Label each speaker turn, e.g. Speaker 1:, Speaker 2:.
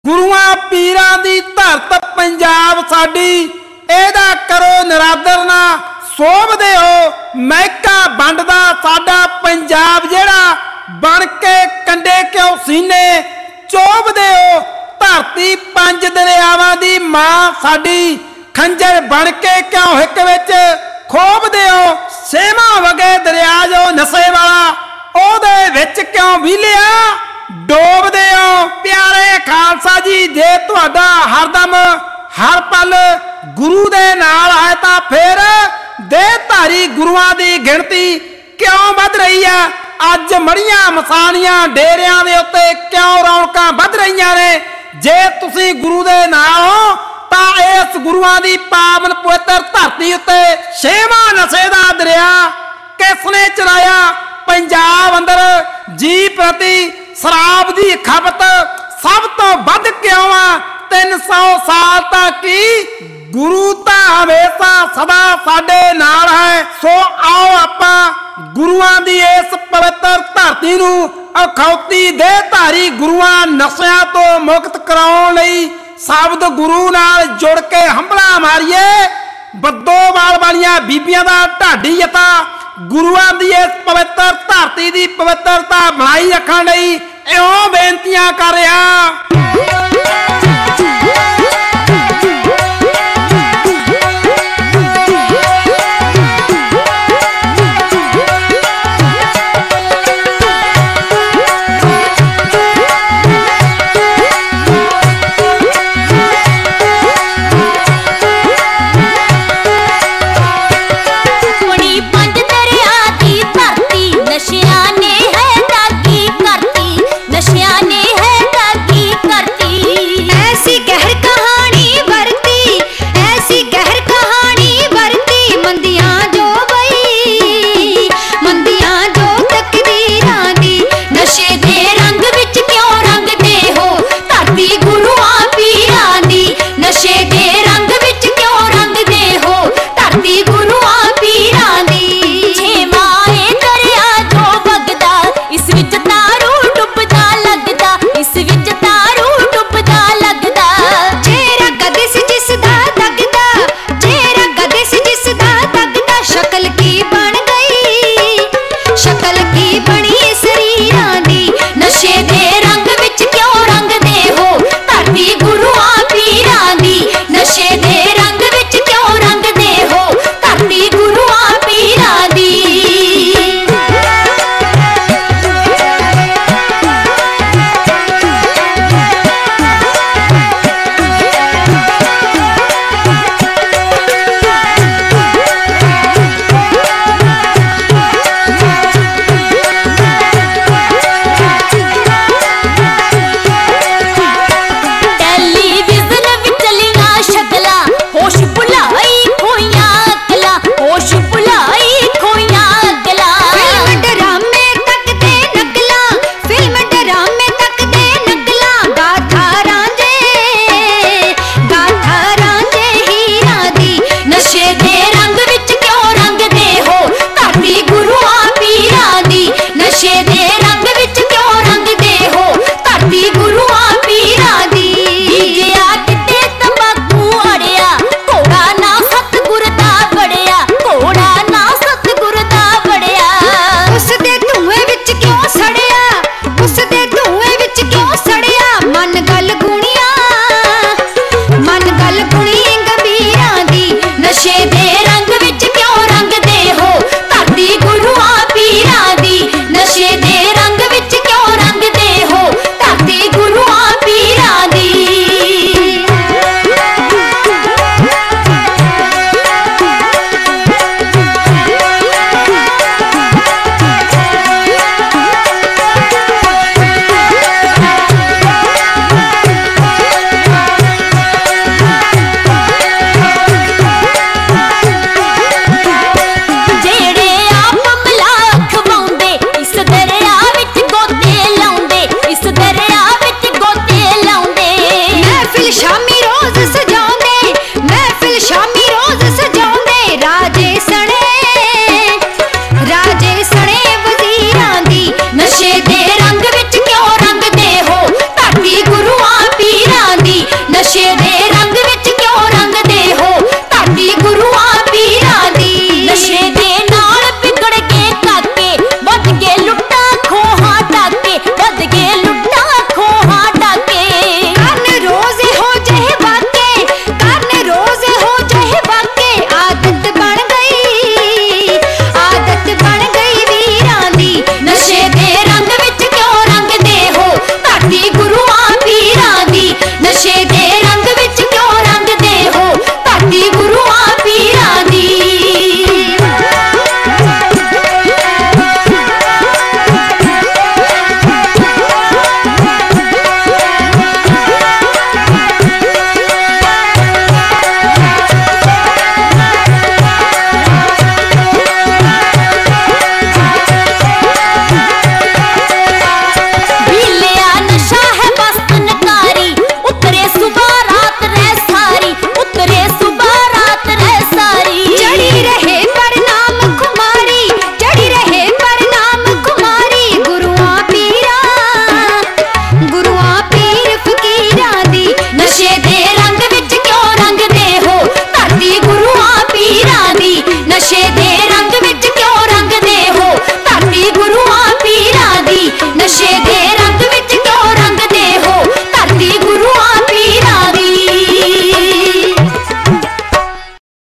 Speaker 1: गुरुआं पीरां दी धरत पंजाब साडी, एदा करो निरादर ना सोभदे हो। महका वंडदा साडा पंजाब जेड़ा, बन के कंडे क्यों सीने चोभदे हो। धरती पंज दरियावां दी मां साडी, खंजर बन के क्यों हिक विच खोभदे हो। छेवां वगे दरिया जो नशे वाला, ओहदे विच क्यों विलिया डोबदे हो। प्यारे खालसा जी, जे तुहाडा हरदम हर पल गुरु दे नाल है तां फिर देहधारी गुरुआं दी गिणती क्यों वध रही है। अज मड़ियां मसाणियां डेरियां दे उत्ते क्यों रौनकां वध रहीआं ने। जे तुसीं गुरु दे नाल हो तां इस गुरुआं दी पावन पवित्र धरती उत्ते छेवां नशे दा दरिया किसने चलाया। पंजाब अंदर जी प्रति शराब दी खपत सब तो वध क्यों आ। 300 साल तक की गुरु तां हमेशा सदा साडे नाल है। सो आओ आपां गुरुआं दी इस पवित्र धरती नूं अखौती देहधारी गुरुआं नशिਆਂ तो मुक्त कराउण लई शब्द गुरु नाल जुड़ के हंबला मारीए। बद्दोवाल वालियां बीबियां दा ढाडी जता गुरुआं दी इस पवित्र धरती दी पवित्रता बनाई रखण लई इउं बेनतियां कर रहा।